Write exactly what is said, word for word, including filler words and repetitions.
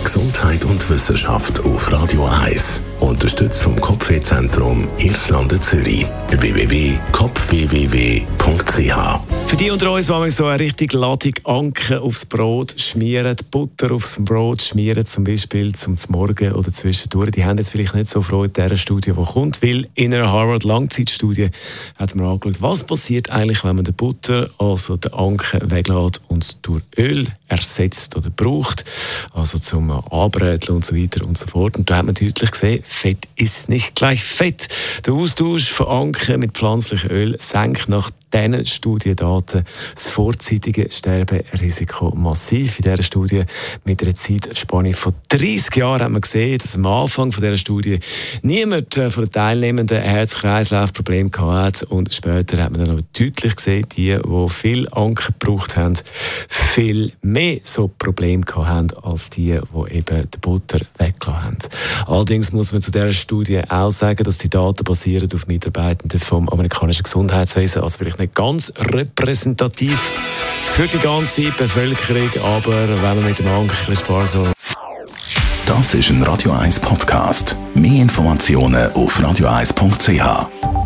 Gesundheit und Wissenschaft auf Radio eins. Unterstützt vom Kopfwehzentrum Irlande Zürich. w w w punkt kopf w w w punkt c h. Für die unter uns, die so eine richtig Ladung Anken aufs Brot schmieren, Butter aufs Brot schmieren, zum Beispiel zum Morgen oder zwischendurch, die haben jetzt vielleicht nicht so Freude an dieser Studie, die kommt, weil in einer Harvard-Langzeitstudie hat man angeschaut, was passiert eigentlich, wenn man die Butter, also den Anken, weglässt und durch Öl ersetzt oder braucht, also zum Anbräteln und so weiter und so fort. Und da hat man deutlich gesehen, Fett ist nicht gleich Fett. Der Austausch von Anken mit pflanzlichem Öl senkt nach diesen Studiendaten das vorzeitige Sterberisiko massiv. In dieser Studie mit einer Zeitspanne von dreissig Jahren hat man gesehen, dass am Anfang von dieser Studie niemand von den Teilnehmenden Herz-Kreislauf-Probleme hatte. Und später hat man dann aber deutlich gesehen, die, die viel Anken gebraucht haben, viel mehr so Probleme hatten, als die, die eben die Butter weggelassen haben. Allerdings muss man zu dieser Studie auch sagen, dass die Daten basieren auf Mitarbeitenden vom amerikanischen Gesundheitswesen, also vielleicht nicht ganz repräsentativ für die ganze Bevölkerung, aber wenn man mit dem Anken sparsam. Das ist ein Radio eins Podcast. Mehr Informationen auf radio eins punkt c h.